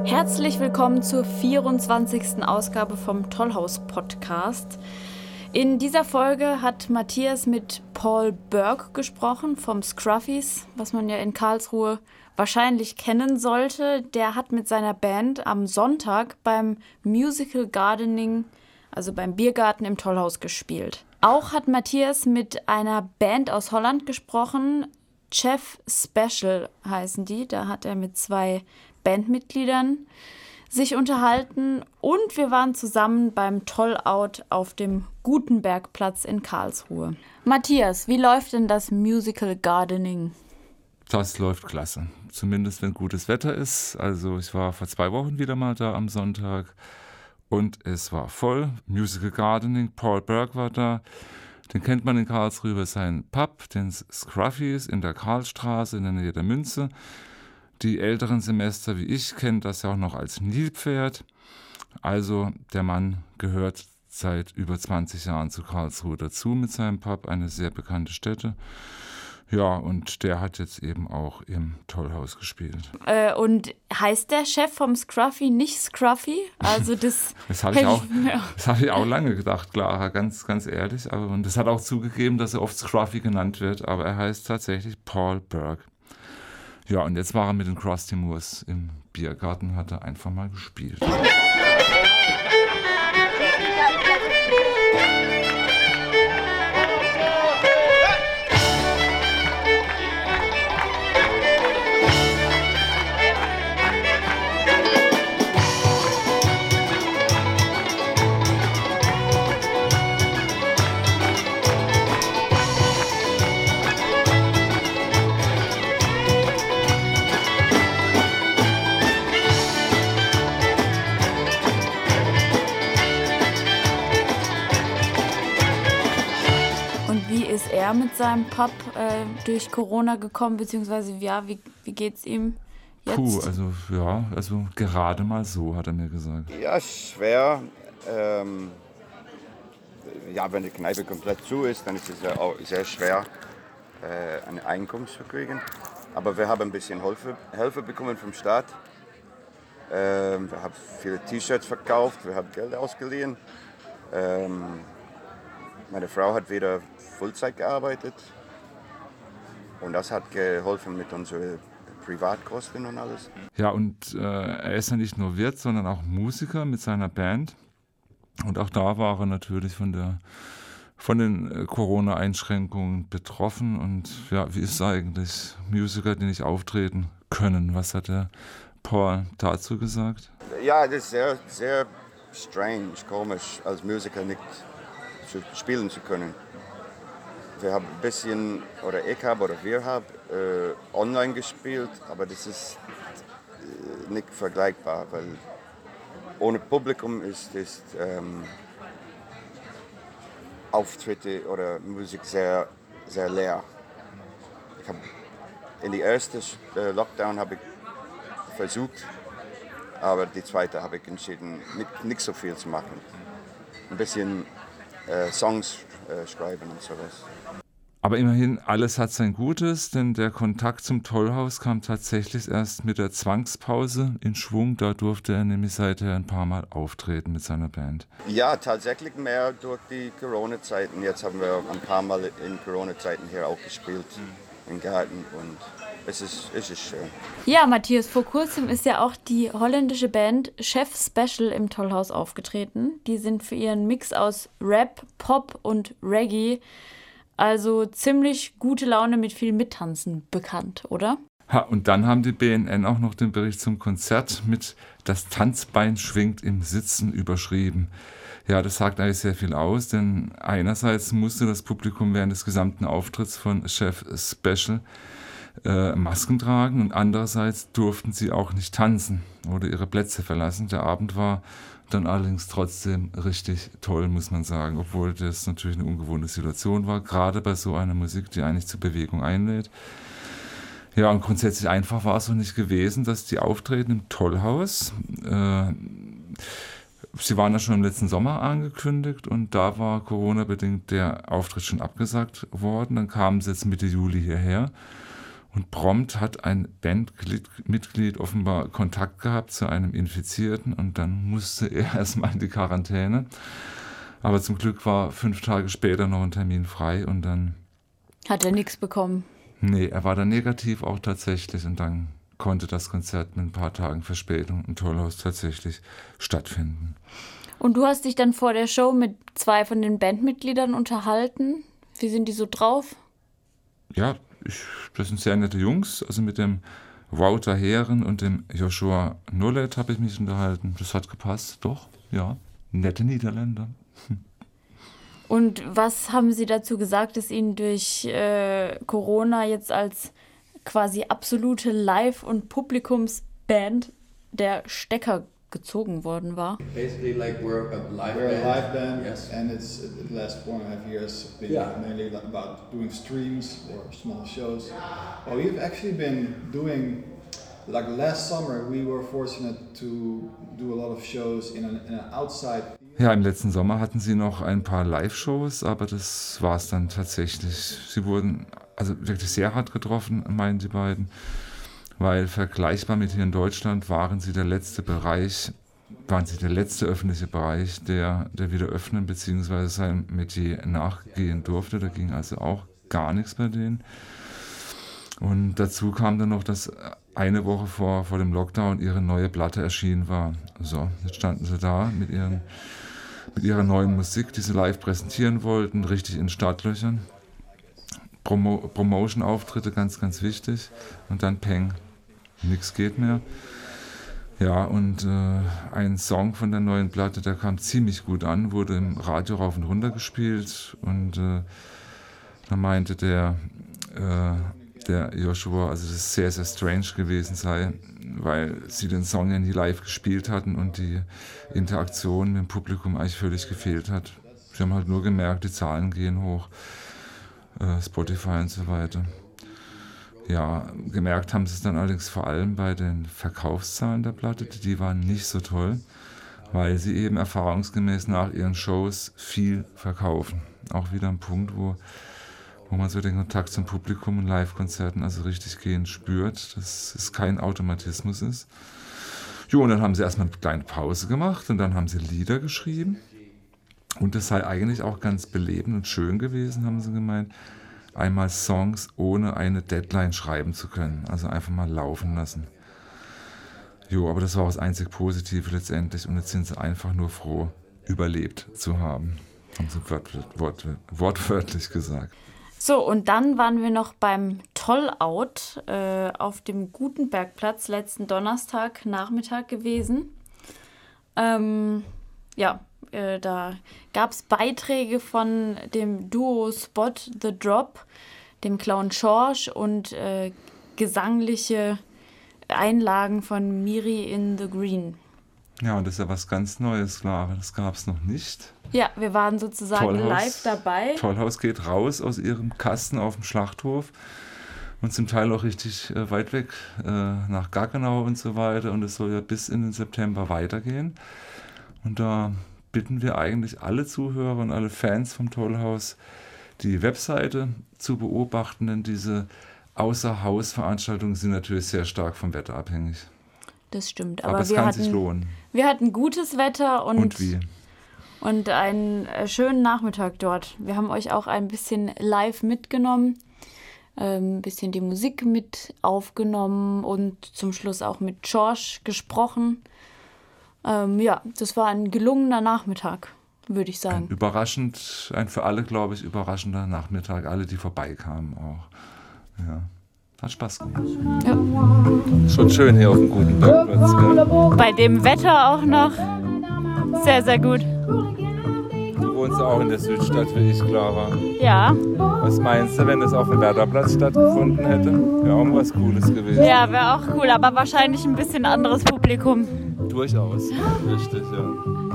Herzlich willkommen zur 24. Ausgabe vom Tollhaus-Podcast. In dieser Folge hat Matthias mit Paul Burke gesprochen vom Scruffys, was man ja in Karlsruhe wahrscheinlich kennen sollte. Der hat mit seiner Band am Sonntag beim Musical Gardening, also beim Biergarten im Tollhaus, gespielt. Auch hat Matthias mit einer Band aus Holland gesprochen, Chef Special heißen die. Da hat er mit 2 Bandmitgliedern sich unterhalten und wir waren zusammen beim Tollout auf dem Gutenbergplatz in Karlsruhe. Matthias, wie läuft denn das Musical Gardening? Das läuft klasse, zumindest wenn gutes Wetter ist. Also ich war vor 2 Wochen wieder mal da am Sonntag und es war voll. Musical Gardening, Paul Burke war da. Den kennt man in Karlsruhe über seinen Pub, den Scruffys in der Karlstraße in der Nähe der Münze. Die älteren Semester wie ich kennen das ja auch noch als Nilpferd. Also der Mann gehört seit über 20 Jahren zu Karlsruhe dazu mit seinem Pub, eine sehr bekannte Stätte. Ja, und der hat jetzt eben auch im Tollhaus gespielt. Und heißt der Chef vom Scruffy nicht Scruffy? Also das habe ich auch lange gedacht, Clara, ganz ehrlich. Und das hat auch zugegeben, dass er oft Scruffy genannt wird, aber er heißt tatsächlich Paul Burke. Ja, und jetzt war er mit den Krusty Moores im Biergarten, hat er einfach mal gespielt. Ist er mit seinem Pub durch Corona gekommen, beziehungsweise wie geht's ihm jetzt? Also gerade mal so, hat er mir gesagt. Ja, schwer. Wenn die Kneipe komplett zu ist, dann ist es ja auch sehr schwer, ein Einkommen zu kriegen. Aber wir haben ein bisschen Hilfe bekommen vom Staat. Wir haben viele T-Shirts verkauft, wir haben Geld ausgeliehen. Meine Frau hat wieder Vollzeit gearbeitet und das hat geholfen mit unseren Privatkosten und alles. Ja, und er ist ja nicht nur Wirt, sondern auch Musiker mit seiner Band. Und auch da war er natürlich von den Corona-Einschränkungen betroffen. Und ja, wie ist es eigentlich, Musiker, die nicht auftreten können? Was hat der Paul dazu gesagt? Ja, das ist sehr, sehr strange, komisch, als Musiker nicht spielen zu können. Wir haben ein bisschen, wir haben online gespielt, aber das ist nicht vergleichbar, weil ohne Publikum ist Auftritte oder Musik sehr, sehr leer. In die erste Lockdown habe ich versucht, aber die zweite habe ich entschieden, nicht so viel zu machen. Ein bisschen Songs schreiben und sowas. Aber immerhin, alles hat sein Gutes, denn der Kontakt zum Tollhaus kam tatsächlich erst mit der Zwangspause in Schwung. Da durfte er nämlich seither ein paar Mal auftreten mit seiner Band. Ja, tatsächlich mehr durch die Corona-Zeiten. Jetzt haben wir ein paar Mal in Corona-Zeiten hier auch gespielt im Garten und es ist schön. Ja, Matthias, vor kurzem ist ja auch die holländische Band Chef Special im Tollhaus aufgetreten. Die sind für ihren Mix aus Rap, Pop und Reggae, also ziemlich gute Laune mit viel Mittanzen bekannt, oder? Und dann haben die BNN auch noch den Bericht zum Konzert mit "Das Tanzbein schwingt im Sitzen" überschrieben. Ja, das sagt eigentlich sehr viel aus, denn einerseits musste das Publikum während des gesamten Auftritts von Chef Special Masken tragen und andererseits durften sie auch nicht tanzen oder ihre Plätze verlassen. Der Abend war dann allerdings trotzdem richtig toll, muss man sagen, obwohl das natürlich eine ungewohnte Situation war, gerade bei so einer Musik, die eigentlich zur Bewegung einlädt. Ja, und grundsätzlich einfach war es auch nicht gewesen, dass die Auftreten im Tollhaus, sie waren ja schon im letzten Sommer angekündigt und da war Corona-bedingt der Auftritt schon abgesagt worden. Dann kamen sie jetzt Mitte Juli hierher Und prompt hat ein Bandmitglied offenbar Kontakt gehabt zu einem Infizierten und dann musste er erstmal in die Quarantäne. Aber zum Glück war 5 Tage später noch ein Termin frei und dann... Hat er nichts bekommen? Nee, er war dann negativ auch tatsächlich und dann konnte das Konzert mit ein paar Tagen Verspätung im Tollhaus tatsächlich stattfinden. Und du hast dich dann vor der Show mit 2 von den Bandmitgliedern unterhalten. Wie sind die so drauf? Ja, das sind sehr nette Jungs. Also mit dem Wouter Heeren und dem Joshua Nollet habe ich mich unterhalten. Das hat gepasst, doch, ja. Nette Niederländer. Und was haben Sie dazu gesagt, dass Ihnen durch Corona jetzt als quasi absolute Live- und Publikumsband der Stecker gezogen worden war? Basically, like we're a live band, yes. And it's the last 4.5 years been mainly about doing streams or small shows. Well, we've actually been doing, like last summer, we were fortunate to do a lot of shows in an outside. Ja, im letzten Sommer hatten sie noch ein paar Live-Shows, aber das war es dann tatsächlich. Sie wurden also wirklich sehr hart getroffen, meinen die beiden. Weil vergleichbar mit hier in Deutschland waren sie der letzte öffentliche Bereich, der wieder öffnen bzw. sein Metier nachgehen durfte. Da ging also auch gar nichts bei denen. Und dazu kam dann noch, dass eine Woche vor dem Lockdown ihre neue Platte erschienen war. So, jetzt standen sie da mit ihrer neuen Musik, die sie live präsentieren wollten, richtig in Startlöchern. Promotion-Auftritte, ganz, ganz wichtig. Und dann Peng. Nix geht mehr. Ja, und ein Song von der neuen Platte, der kam ziemlich gut an, wurde im Radio rauf und runter gespielt und da meinte der Joshua, also das sehr, sehr strange gewesen sei, weil sie den Song ja nie live gespielt hatten und die Interaktion mit dem Publikum eigentlich völlig gefehlt hat. Sie haben halt nur gemerkt, die Zahlen gehen hoch, Spotify und so weiter. Ja, gemerkt haben sie es dann allerdings vor allem bei den Verkaufszahlen der Platte. Die waren nicht so toll, weil sie eben erfahrungsgemäß nach ihren Shows viel verkaufen. Auch wieder ein Punkt, wo man so den Kontakt zum Publikum und Live-Konzerten also richtig gehend spürt, dass es kein Automatismus ist. Jo, und dann haben sie erstmal eine kleine Pause gemacht und dann haben sie Lieder geschrieben. Und das sei eigentlich auch ganz belebend und schön gewesen, haben sie gemeint, einmal Songs ohne eine Deadline schreiben zu können. Also einfach mal laufen lassen. Jo, aber das war auch das einzig Positive letztendlich. Und jetzt sind sie einfach nur froh, überlebt zu haben. Haben sie wortwörtlich gesagt. So, und dann waren wir noch beim Tollout auf dem Gutenbergplatz letzten Donnerstag Nachmittag gewesen. Da gab es Beiträge von dem Duo Spot the Drop, dem Clown George und gesangliche Einlagen von Miri in the Green. Ja, und das ist ja was ganz Neues, Clara. Das gab es noch nicht. Ja, wir waren sozusagen live dabei. Tollhaus geht raus aus ihrem Kasten auf dem Schlachthof und zum Teil auch richtig weit weg nach Gaggenau und so weiter. Und es soll ja bis in den September weitergehen. Und da bitten wir eigentlich alle Zuhörer und alle Fans vom Tollhaus, die Webseite zu beobachten, denn diese Außerhausveranstaltungen sind natürlich sehr stark vom Wetter abhängig. Das stimmt. Aber es kann sich lohnen. Wir hatten gutes Wetter und einen schönen Nachmittag dort. Wir haben euch auch ein bisschen live mitgenommen, ein bisschen die Musik mit aufgenommen und zum Schluss auch mit George gesprochen. Das war ein gelungener Nachmittag, würde ich sagen. Ein für alle, glaube ich, überraschender Nachmittag. Alle, die vorbeikamen auch. Ja, hat Spaß gemacht. Ja. Schon schön hier auf dem Gutenbergplatz. Gell? Bei dem Wetter auch noch. Sehr, sehr gut. Du wohnst auch in der Südstadt wie ich, Clara. Ja. Was meinst du, wenn das auf dem Werderplatz stattgefunden hätte? Wäre auch was Cooles gewesen. Ja, wäre auch cool, aber wahrscheinlich ein bisschen anderes Publikum. Durchaus, richtig, ja.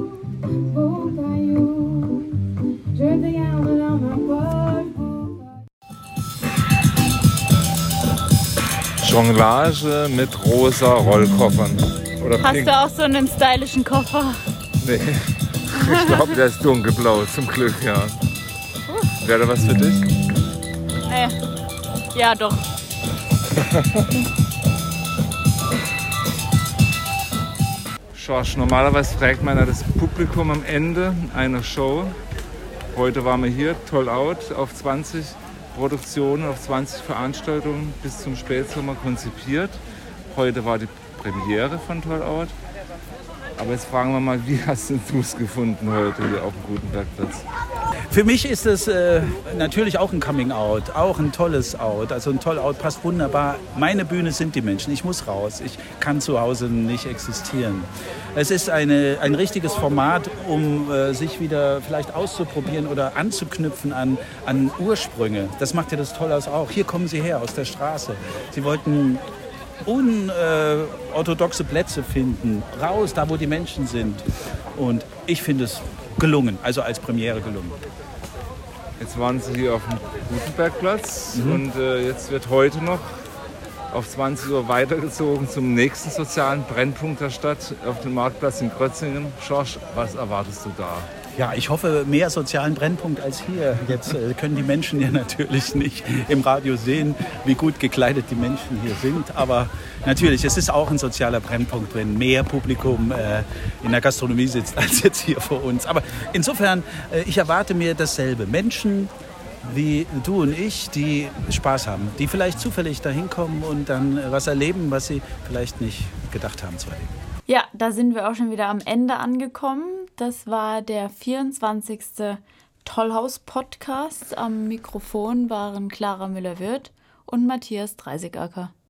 Jonglage mit rosa Rollkoffern. Oder Hast pink. du auch so einen stylischen Koffer? Nee, ich glaube, der ist dunkelblau, zum Glück, ja. Wäre das was für dich? Nee. Ja, doch. George, normalerweise fragt man ja das Publikum am Ende einer Show. Heute waren wir hier, Toll Out, auf 20 Produktionen, auf 20 Veranstaltungen bis zum Spätsommer konzipiert. Heute war die Premiere von Toll Out. Aber jetzt fragen wir mal, wie hast du es gefunden heute hier auf dem Gutenbergplatz? Für mich ist es natürlich auch ein Coming-out, auch ein tolles Out. Also ein Toll-Out passt wunderbar. Meine Bühne sind die Menschen, ich muss raus, ich kann zu Hause nicht existieren. Es ist ein richtiges Format, um sich wieder vielleicht auszuprobieren oder anzuknüpfen an Ursprünge. Das macht ja das Tollhaus auch. Hier kommen sie her, aus der Straße. Sie wollten unorthodoxe Plätze finden, raus, da wo die Menschen sind. Und ich finde es gelungen, also als Premiere gelungen. Jetzt waren Sie hier auf dem Gutenbergplatz und jetzt wird heute noch auf 20 Uhr weitergezogen zum nächsten sozialen Brennpunkt der Stadt, auf dem Marktplatz in Grötzingen. Schorsch, was erwartest du da? Ja, ich hoffe, mehr sozialen Brennpunkt als hier. Jetzt können die Menschen ja natürlich nicht im Radio sehen, wie gut gekleidet die Menschen hier sind. Aber natürlich, es ist auch ein sozialer Brennpunkt, wenn mehr Publikum in der Gastronomie sitzt, als jetzt hier vor uns. Aber insofern, ich erwarte mir dasselbe. Menschen wie du und ich, die Spaß haben, die vielleicht zufällig dahin kommen und dann was erleben, was sie vielleicht nicht gedacht haben zu erleben. Ja, da sind wir auch schon wieder am Ende angekommen. Das war der 24. Tollhaus-Podcast. Am Mikrofon waren Clara Müller-Wirth und Matthias Dreisigacker.